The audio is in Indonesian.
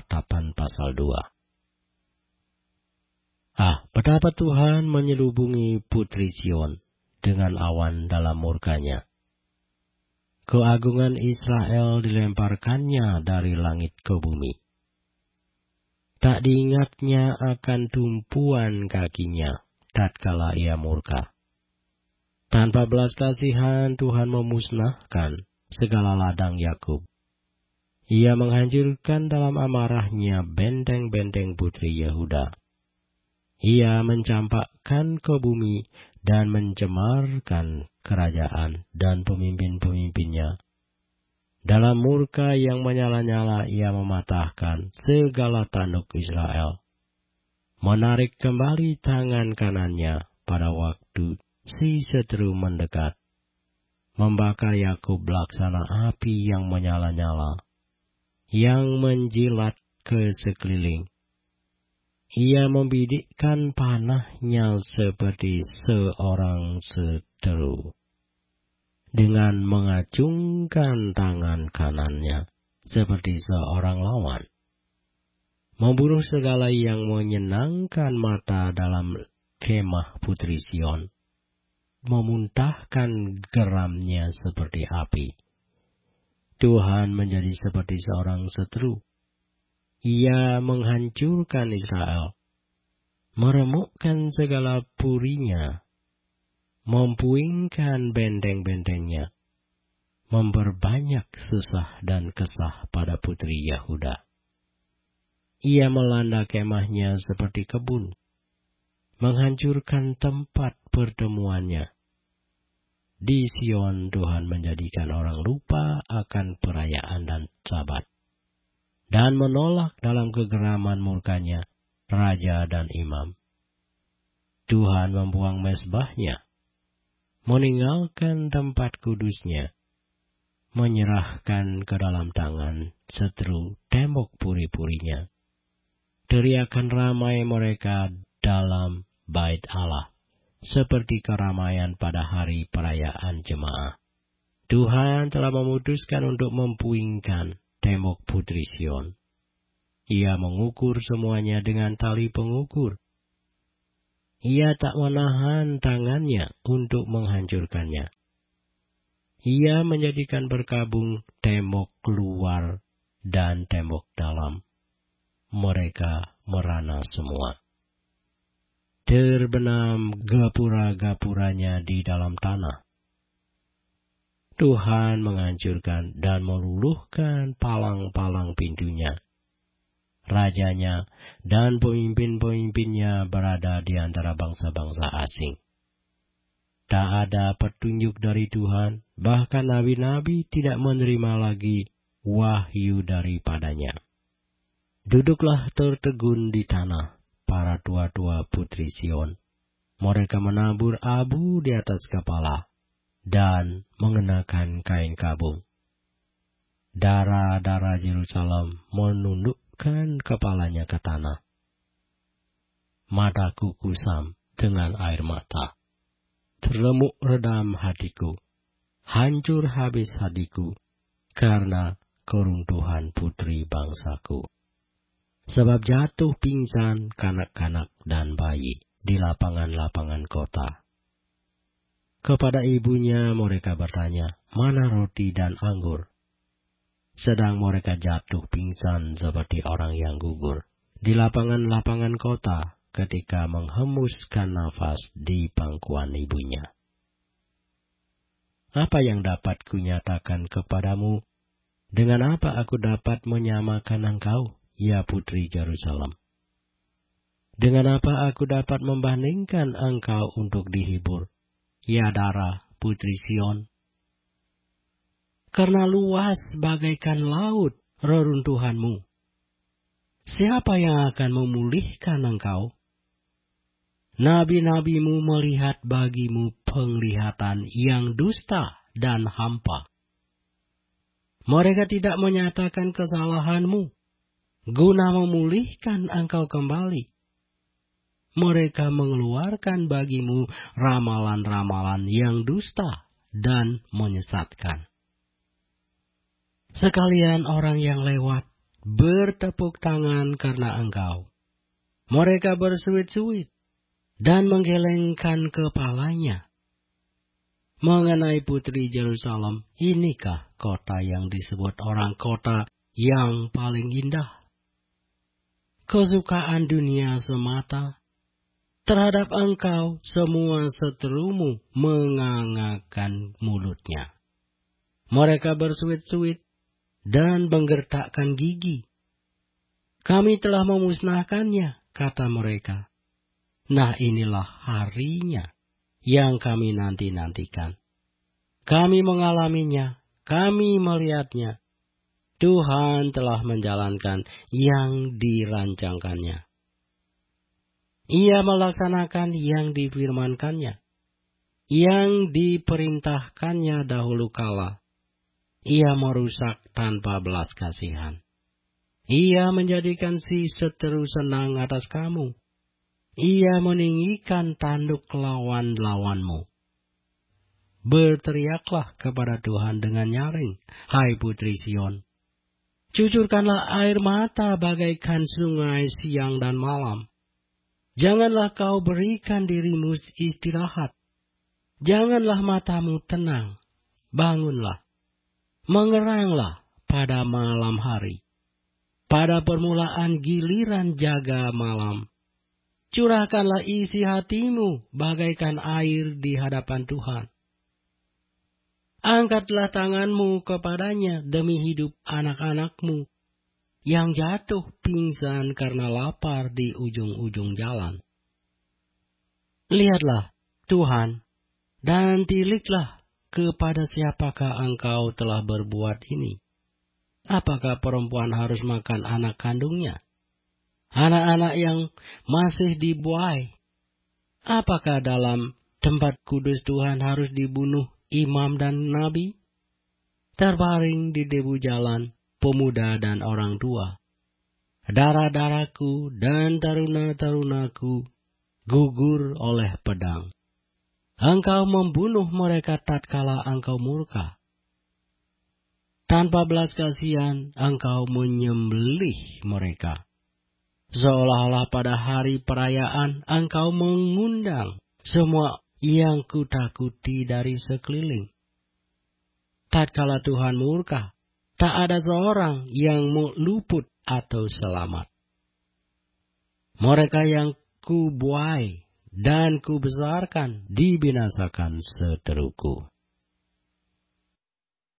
ratapan pasal 2. Betapa Tuhan menyelubungi putri Sion dengan awan dalam murkanya. Keagungan Israel dilemparkannya dari langit ke bumi. Tak diingatnya akan tumpuan kakinya tatkala ia murka. Tanpa belas kasihan Tuhan memusnahkan segala ladang Yakub. Ia menghancurkan dalam amarahnya benteng-benteng putri Yehuda. Ia mencampakkan ke bumi dan mencemarkan kerajaan dan pemimpin-pemimpinnya. Dalam murka yang menyala-nyala ia mematahkan segala tanduk Israel. Menarik kembali tangan kanannya pada waktu si seteru mendekat. Membakar Yakub laksana api yang menyala-nyala, yang menjilat ke sekeliling. Ia membidikkan panahnya seperti seorang seteru, dengan mengacungkan tangan kanannya seperti seorang lawan. Membunuh segala yang menyenangkan mata dalam kemah putri Sion, memuntahkan geramnya seperti api. Tuhan menjadi seperti seorang seteru. Ia menghancurkan Israel, meremukkan segala purinya, mempuingkan benteng-bentengnya, memperbanyak susah dan kesah pada putri Yehuda. Ia melanda kemahnya seperti kebun, menghancurkan tempat pertemuannya. Di Sion Tuhan menjadikan orang lupa akan perayaan dan Sabat, dan menolak dalam kegeraman murkanya raja dan imam. Tuhan membuang mezbahnya, meninggalkan tempat kudusnya, menyerahkan ke dalam tangan seteru tembok puri-purinya. Teriakan ramai mereka dalam bait Allah, seperti keramaian pada hari perayaan jemaah. Tuhan telah memutuskan untuk mempuingkan tembok putri Sion. Ia mengukur semuanya dengan tali pengukur. Ia tak menahan tangannya untuk menghancurkannya. Ia menjadikan berkabung tembok luar dan tembok dalam. Mereka merana semua. Terbenam gapura-gapuranya di dalam tanah. Tuhan menghancurkan dan meluluhkan palang-palang pintunya. Rajanya dan pemimpin-pemimpinnya berada di antara bangsa-bangsa asing. Tak ada petunjuk dari Tuhan, bahkan nabi-nabi tidak menerima lagi wahyu daripadanya. Duduklah tertegun di tanah para tua-tua putri Sion. Mereka menabur abu di atas kepala dan mengenakan kain kabung. Darah-darah Yerusalem menundukkan kepalanya ke tanah. Mataku kusam dengan air mata. Terlemuk redam hatiku. Hancur habis hatiku karena keruntuhan putri bangsaku. Sebab jatuh pingsan kanak-kanak dan bayi di lapangan-lapangan kota. Kepada ibunya mereka bertanya, mana roti dan anggur? Sedang mereka jatuh pingsan seperti orang yang gugur di lapangan-lapangan kota ketika menghembuskan nafas di pangkuan ibunya. Apa yang dapat kunyatakan kepadamu? Dengan apa aku dapat menyamakan engkau, ya putri Yerusalem? Dengan apa aku dapat membandingkan engkau untuk dihibur, ya Dara, putri Sion? Karena luas bagaikan laut reruntuhanmu. Siapa yang akan memulihkan engkau? Nabi-nabimu melihat bagimu penglihatan yang dusta dan hampa. Mereka tidak menyatakan kesalahanmu, guna memulihkan engkau kembali. Mereka mengeluarkan bagimu ramalan-ramalan yang dusta dan menyesatkan. Sekalian orang yang lewat bertepuk tangan karena engkau. Mereka bersuit-suit dan menggelengkan kepalanya. Mengenai putri Yerusalem, inikah kota yang disebut orang kota yang paling indah? Kesukaan dunia semata. Terhadap engkau semua seterumu mengangangkan mulutnya. Mereka bersuit-suit dan menggertakkan gigi. Kami telah memusnahkannya, kata mereka. Nah, inilah harinya yang kami nanti-nantikan. Kami mengalaminya, kami melihatnya. Tuhan telah menjalankan yang dirancangkannya. Ia melaksanakan yang difirmankannya, yang diperintahkannya dahulu kala. Ia merusak tanpa belas kasihan. Ia menjadikan si seteru senang atas kamu. Ia meninggikan tanduk lawan-lawanmu. Berteriaklah kepada Tuhan dengan nyaring, hai putri Sion. Cucurkanlah air mata bagaikan sungai siang dan malam. Janganlah kau berikan dirimu istirahat. Janganlah matamu tenang. Bangunlah. Mengeranglah pada malam hari. Pada permulaan giliran jaga malam. Curahkanlah isi hatimu bagaikan air di hadapan Tuhan. Angkatlah tanganmu kepadanya demi hidup anak-anakmu yang jatuh pingsan karena lapar di ujung-ujung jalan. Lihatlah, Tuhan, dan tiliklah kepada siapakah engkau telah berbuat ini. Apakah perempuan harus makan anak kandungnya? Anak-anak yang masih dibuai. Apakah dalam tempat kudus Tuhan harus dibunuh imam dan nabi? Terbaring di debu jalan, pemuda dan orang tua. Darah-darahku dan taruna-tarunaku gugur oleh pedang. Engkau membunuh mereka tatkala engkau murka. Tanpa belas kasihan engkau menyembelih mereka. Seolah-olah pada hari perayaan engkau mengundang semua yang kutakuti dari sekeliling. Tatkala Tuhan murka, tak ada seorang yang luput atau selamat. Mereka yang kubuai dan kubesarkan dibinasakan seteruku.